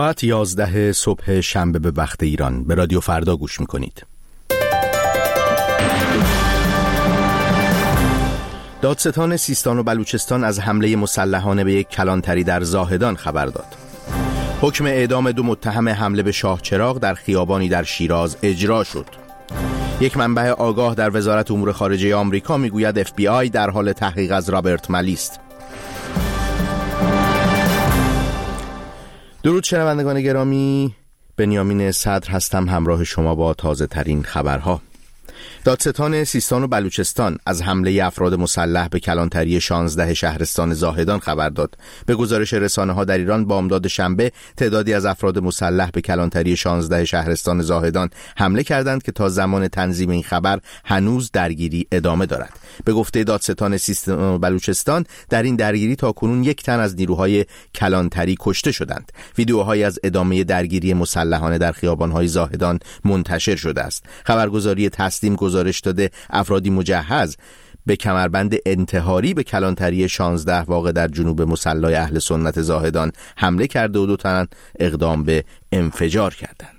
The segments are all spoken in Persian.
ساعت 11 صبح شنبه به وقت ایران به رادیو فردا گوش میکنید. دادستان سیستان و بلوچستان از حمله مسلحانه به یک کلانتری در زاهدان خبر داد. حکم اعدام 2 متهم حمله به شاهچراغ در خیابانی در شیراز اجرا شد. یک منبع آگاه در وزارت امور خارجه آمریکا میگوید FBI در حال تحقیق از رابرت مالی است. درود شنوندگان گرامی، بنیامین صدر هستم همراه شما با تازه ترین خبرها. دادستان سیستان و بلوچستان از حمله افراد مسلح به کلانتری 16 شهرستان زاهدان خبر داد. به گزارش رسانه‌ها در ایران بامداد شنبه تعدادی از افراد مسلح به کلانتری 16 شهرستان زاهدان حمله کردند که تا زمان تنظیم این خبر هنوز درگیری ادامه دارد. به گفته دادستان سیستان و بلوچستان در این درگیری تاکنون 1 تن از نیروهای کلانتری کشته شدند. ویدیوهایی از ادامه درگیری مسلحانه در خیابان‌های زاهدان منتشر شده است. خبرگزاری تسلیم گزارش داده افرادی مجهز به کمربند انتحاری به کلانتری 16 واقع در جنوب مصلی اهل سنت زاهدان حمله کرده و 2 تن اقدام به انفجار کردند.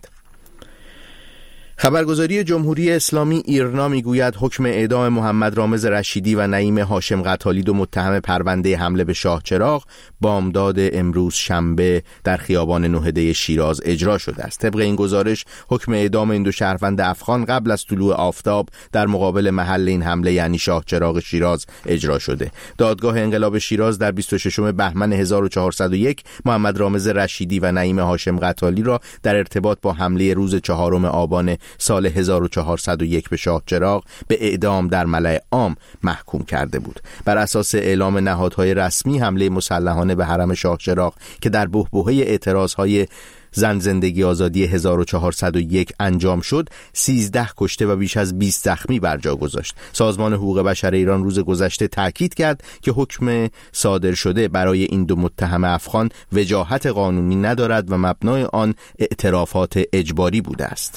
خبرگزاری جمهوری اسلامی ایرنا میگوید حکم اعدام محمد رامز رشیدی و نعیم هاشم قتالی 2 متهم پرونده حمله به شاهچراغ بامداد امروز شنبه در خیابان نهده شیراز اجرا شده است. طبق این گزارش حکم اعدام این 2 شهروند افغان قبل از طلوع آفتاب در مقابل محل این حمله یعنی شاهچراغ شیراز اجرا شده. دادگاه انقلاب شیراز در 26 بهمن 1401 محمد رامز رشیدی و نعیم هاشم قتالی را در ارتباط با حمله روز 4 آبان سال 1401 به شاهچراغ به اعدام در ملأ عام محکوم کرده بود. بر اساس اعلام نهادهای رسمی حمله مسلحانه به حرم شاهچراغ که در بحبوحه اعتراضهای زن زندگی آزادی 1401 انجام شد 13 کشته و بیش از 20 زخمی بر جا گذاشت. سازمان حقوق بشر ایران روز گذشته تاکید کرد که حکم صادر شده برای این 2 متهم افغان وجاهت قانونی ندارد و مبنای آن اعترافات اجباری بوده است.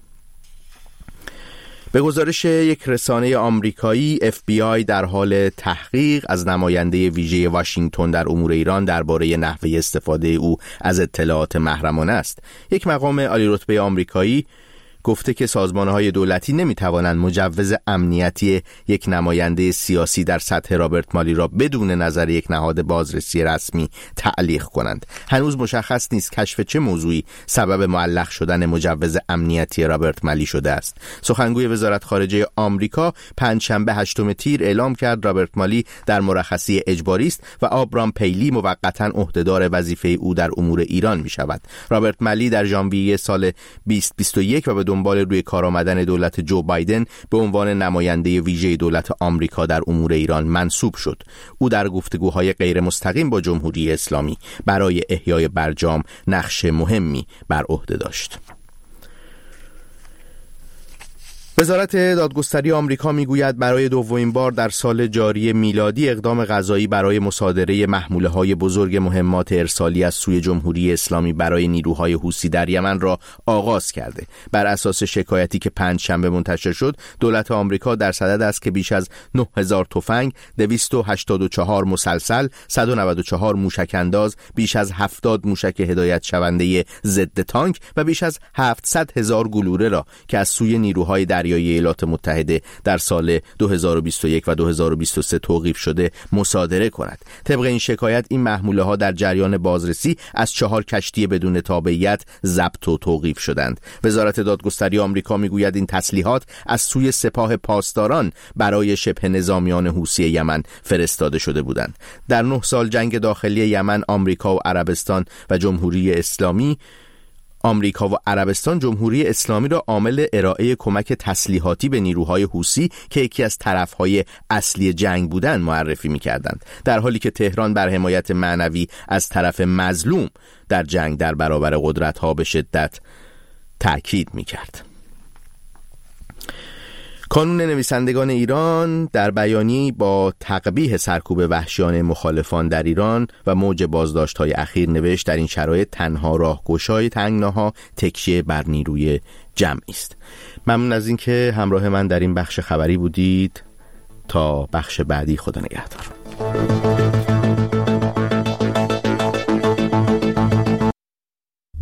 به گزارش یک رسانه آمریکایی FBI در حال تحقیق از نماینده ویژه واشنگتن در امور ایران درباره نحوه استفاده او از اطلاعات محرمانه است. یک مقام عالی رتبه آمریکایی گفته که سازمان‌های دولتی نمی‌توانند مجوز امنیتی یک نماینده سیاسی در سطح رابرت مالی را بدون نظر یک نهاد بازرسی رسمی تعلیق کنند. هنوز مشخص نیست کشف چه موضوعی سبب معلق شدن مجوز امنیتی رابرت مالی شده است. سخنگوی وزارت خارجه آمریکا پنجشنبه 8 تیر اعلام کرد رابرت مالی در مرخصی اجباری است و آبرام پیلی موقتاً عهدهدار وظیفه او در امور ایران می‌شود. رابرت مالی در ژانویه سال 2021 و به دنبال روی کار آمدن دولت جو بایدن به عنوان نماینده ویژه دولت آمریکا در امور ایران منصوب شد. او در گفتگوهای غیر مستقیم با جمهوری اسلامی برای احیای برجام نقش مهمی بر عهده داشت. وزارت دادگستری آمریکا میگوید برای 2مین بار در سال جاری میلادی اقدام قضایی برای مصادره محموله‌های بزرگ مهمات ارسالی از سوی جمهوری اسلامی برای نیروهای حوثی در یمن را آغاز کرده. بر اساس شکایتی که پنجشنبه منتشر شد، دولت آمریکا در صدد است که بیش از 9000 تفنگ، 284 مسلسل، 194 موشک انداز، بیش از 70 موشک هدایت شونده ضد تانک و بیش از 700,000 گلوله را که از سوی نیروهای دریایی ایالات متحده در سال 2021 و 2023 توقیف شده مصادره کند. طبق این شکایت این محموله‌ها در جریان بازرسی از 4 کشتی بدون تابعیت ضبط و توقیف شدند. وزارت دادگستری آمریکا میگوید این تسلیحات از سوی سپاه پاسداران برای شبه نظامیان حوثی یمن فرستاده شده بودند. در 9 سال جنگ داخلی یمن آمریکا و عربستان جمهوری اسلامی را عامل ارائه کمک تسلیحاتی به نیروهای حوثی که یکی از طرفهای اصلی جنگ بودند معرفی می‌کردند، در حالی که تهران بر حمایت معنوی از طرف مظلوم در جنگ در برابر قدرت‌ها به شدت تأکید می‌کرد. کانون نویسندگان ایران در بیانیه‌ای با تقبیح سرکوب وحشیانه مخالفان در ایران و موج بازداشت‌های اخیر نوشت در این شرایط تنها راهگشای تنگناها تکیه بر نیروی جمعی است. ممنون از اینکه همراه من در این بخش خبری بودید. تا بخش بعدی، خدا نگهدار.